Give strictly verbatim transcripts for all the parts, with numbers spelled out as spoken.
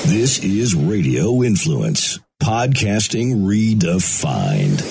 This is Radio Influence, podcasting redefined.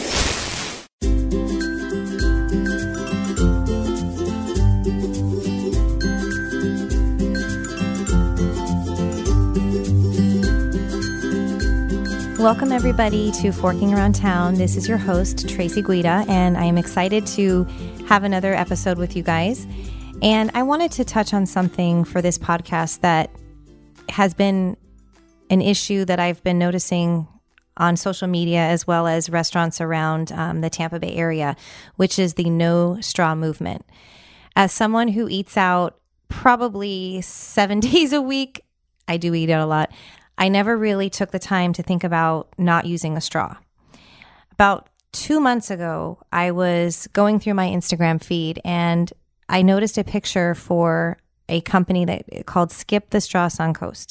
Welcome, everybody, to Forking Around Town. This is your host, Tracy Guida, and I am excited to have another episode with you guys. And I wanted to touch on something for this podcast that has been an issue that I've been noticing on social media as well as restaurants around um, the Tampa Bay area, which is the no straw movement. As someone who eats out probably seven days a week, I do eat out a lot. I never really took the time to think about not using a straw. About two months ago, I was going through my Instagram feed and I noticed a picture for a company that called Skip the Straw Suncoast.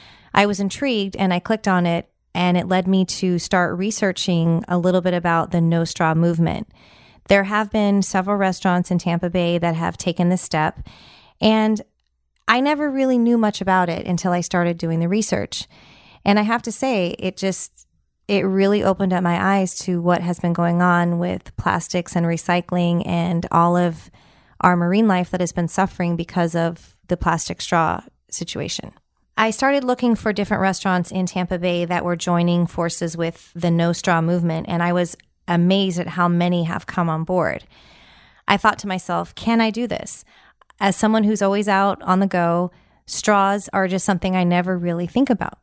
I was intrigued and I clicked on it, and it led me to start researching a little bit about the no straw movement. There have been several restaurants in Tampa Bay that have taken this step, and I never really knew much about it until I started doing the research. And I have to say, it just, it really opened up my eyes to what has been going on with plastics and recycling and all of our marine life that has been suffering because of the plastic straw situation. I started looking for different restaurants in Tampa Bay that were joining forces with the no straw movement, and I was amazed at how many have come on board. I thought to myself, can I do this? As someone who's always out on the go, straws are just something I never really think about.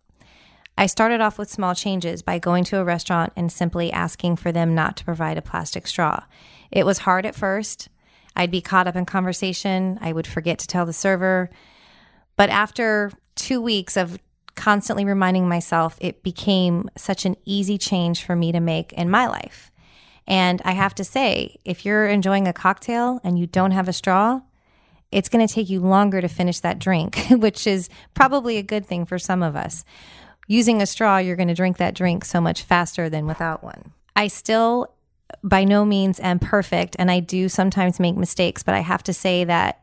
I started off with small changes by going to a restaurant and simply asking for them not to provide a plastic straw. It was hard at first. I'd be caught up in conversation. I would forget to tell the server. But after two weeks of constantly reminding myself, it became such an easy change for me to make in my life. And I have to say, if you're enjoying a cocktail and you don't have a straw, it's going to take you longer to finish that drink, which is probably a good thing for some of us. Using a straw, you're going to drink that drink so much faster than without one. I still, by no means, am perfect, and I do sometimes make mistakes, but I have to say that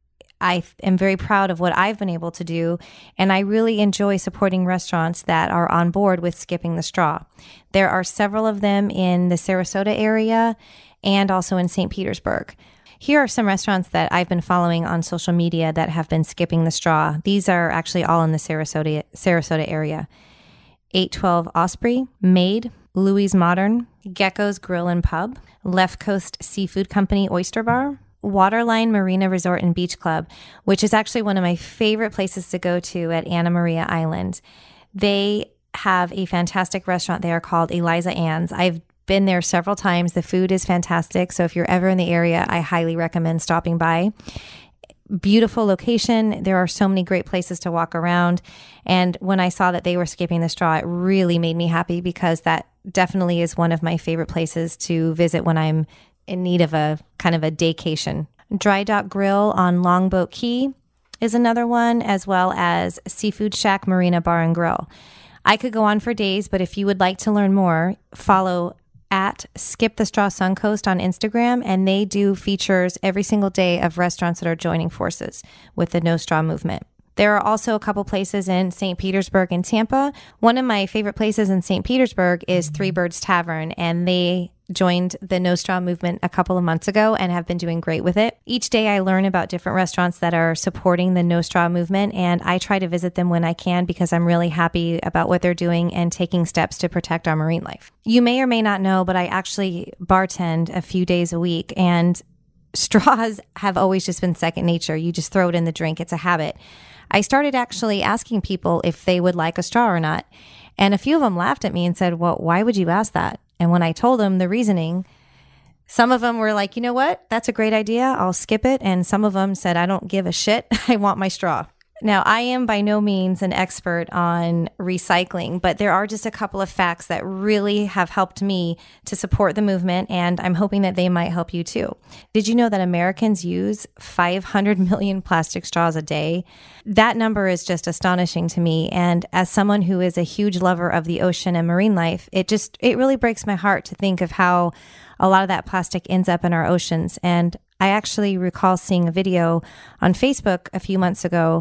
I am very proud of what I've been able to do, and I really enjoy supporting restaurants that are on board with skipping the straw. There are several of them in the Sarasota area and also in Saint Petersburg. Here are some restaurants that I've been following on social media that have been skipping the straw. These are actually all in the Sarasota Sarasota area. eight twelve Osprey, Made, Louis Modern, Gecko's Grill and Pub, Left Coast Seafood Company Oyster Bar, Waterline Marina Resort and Beach Club, which is actually one of my favorite places to go to at Anna Maria Island. They have a fantastic restaurant there called Eliza Ann's. I've been there several times. The food is fantastic. So if you're ever in the area, I highly recommend stopping by. Beautiful location. There are so many great places to walk around. And when I saw that they were skipping the straw, it really made me happy because that definitely is one of my favorite places to visit when I'm in need of a kind of a daycation. Dry Dock Grill on Longboat Key is another one, as well as Seafood Shack Marina Bar and Grill. I could go on for days, but if you would like to learn more, follow at Skip the Straw Suncoast on Instagram, and they do features every single day of restaurants that are joining forces with the no straw movement. There are also a couple places in Saint Petersburg and Tampa. One of my favorite places in Saint Petersburg is Three Birds Tavern, and they joined the no straw movement a couple of months ago and have been doing great with it. Each day I learn about different restaurants that are supporting the no straw movement, and I try to visit them when I can because I'm really happy about what they're doing and taking steps to protect our marine life. You may or may not know, but I actually bartend a few days a week, and straws have always just been second nature. You just throw it in the drink. It's a habit. I started actually asking people if they would like a straw or not. And a few of them laughed at me and said, well, why would you ask that? And when I told them the reasoning, some of them were like, you know what? That's a great idea. I'll skip it. And some of them said, I don't give a shit. I want my straw. Now, I am by no means an expert on recycling, but there are just a couple of facts that really have helped me to support the movement, and I'm hoping that they might help you too. Did you know that Americans use five hundred million plastic straws a day? That number is just astonishing to me, and as someone who is a huge lover of the ocean and marine life, it just, it really breaks my heart to think of how a lot of that plastic ends up in our oceans. And I actually recall seeing a video on Facebook a few months ago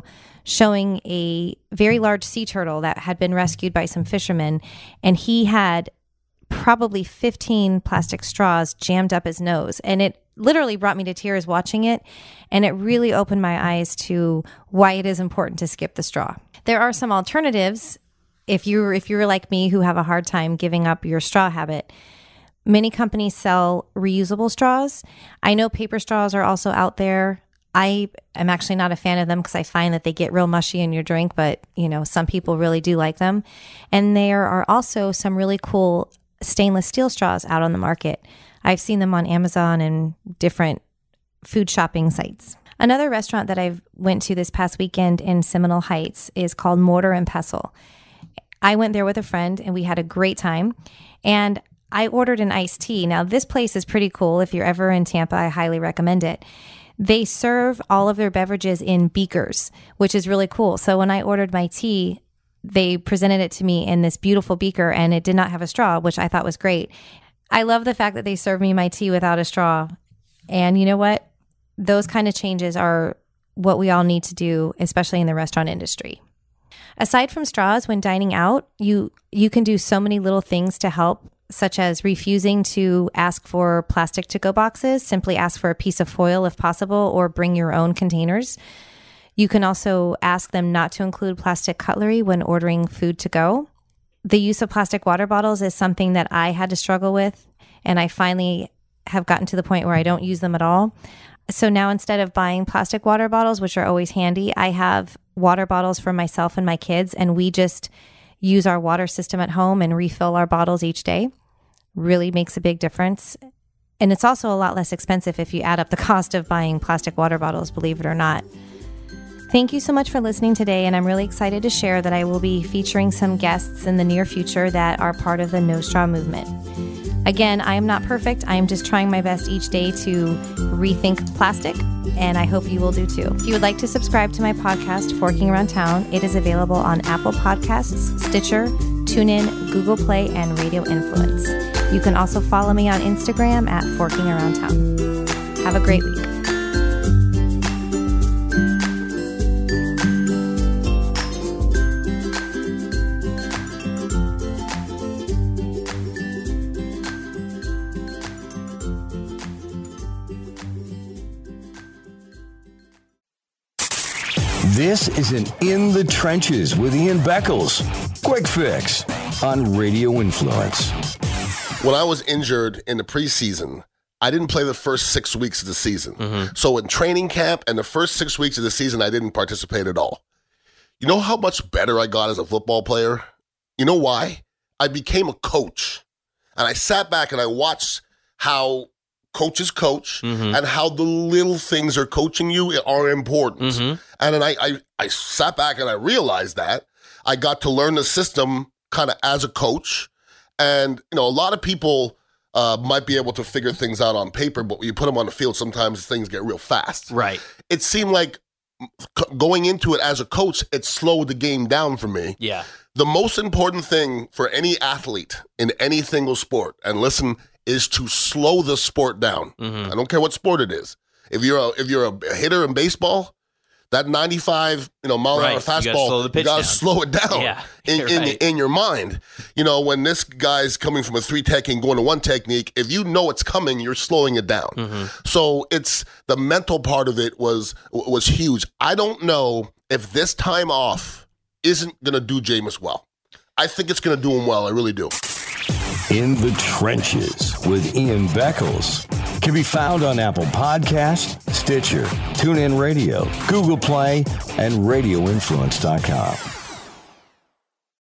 showing a very large sea turtle that had been rescued by some fishermen, and he had probably fifteen plastic straws jammed up his nose. And it literally brought me to tears watching it, and it really opened my eyes to why it is important to skip the straw. There are some alternatives if you're if you're like me who have a hard time giving up your straw habit. Many companies sell reusable straws. I know paper straws are also out there. I am actually not a fan of them because I find that they get real mushy in your drink, but you know, some people really do like them. And there are also some really cool stainless steel straws out on the market. I've seen them on Amazon and different food shopping sites. Another restaurant that I went to this past weekend in Seminole Heights is called Mortar and Pestle. I went there with a friend and we had a great time. And I ordered an iced tea. Now, this place is pretty cool. If you're ever in Tampa, I highly recommend it. They serve all of their beverages in beakers, which is really cool. So when I ordered my tea, they presented it to me in this beautiful beaker, and it did not have a straw, which I thought was great. I love the fact that they serve me my tea without a straw. And you know what? Those kind of changes are what we all need to do, especially in the restaurant industry. Aside from straws, when dining out, you you can do so many little things to help, such as refusing to ask for plastic to-go boxes. Simply ask for a piece of foil if possible, or bring your own containers. You can also ask them not to include plastic cutlery when ordering food to go. The use of plastic water bottles is something that I had to struggle with, and I finally have gotten to the point where I don't use them at all. So now instead of buying plastic water bottles, which are always handy, I have water bottles for myself and my kids, and we just use our water system at home and refill our bottles each day. Really makes a big difference. And it's also a lot less expensive if you add up the cost of buying plastic water bottles, believe it or not. Thank you so much for listening today, and I'm really excited to share that I will be featuring some guests in the near future that are part of the No Straw movement. Again, I am not perfect. I am just trying my best each day to rethink plastic, and I hope you will do too. If you would like to subscribe to my podcast, Forking Around Town, it is available on Apple Podcasts, Stitcher, TuneIn, Google Play, and Radio Influence. You can also follow me on Instagram at Forking Around Town. Have a great week. This is an In the Trenches with Ian Beckles. Quick Fix on Radio Influence. When I was injured in the preseason, I didn't play the first six weeks of the season. Mm-hmm. So in training camp and the first six weeks of the season, I didn't participate at all. You know how much better I got as a football player? You know why? I became a coach. And I sat back and I watched how coaches coach, mm-hmm. and how the little things are coaching you are important. Mm-hmm. And then I, I, I sat back and I realized that. I got to learn the system kind of as a coach. And, you know, a lot of people uh, might be able to figure things out on paper, but when you put them on the field, sometimes things get real fast. Right. It seemed like going into it as a coach, it slowed the game down for me. Yeah. The most important thing for any athlete in any single sport, and listen, is to slow the sport down. Mm-hmm. I don't care what sport it is. If you're a if you're a hitter in baseball, that ninety-five you know mile an hour fastball, you gotta slow, you gotta slow it down. Yeah, in in, right. in your mind. You know, when this guy's coming from a three tech and going to one technique, if you know it's coming, you're slowing it down. Mm-hmm. So it's the mental part of it was was huge. I don't know if this time off isn't gonna do Jameis well. I think it's gonna do him well. I really do. In the Trenches with Ian Beckles can be found on Apple Podcasts, Stitcher, TuneIn Radio, Google Play, and radio influence dot com.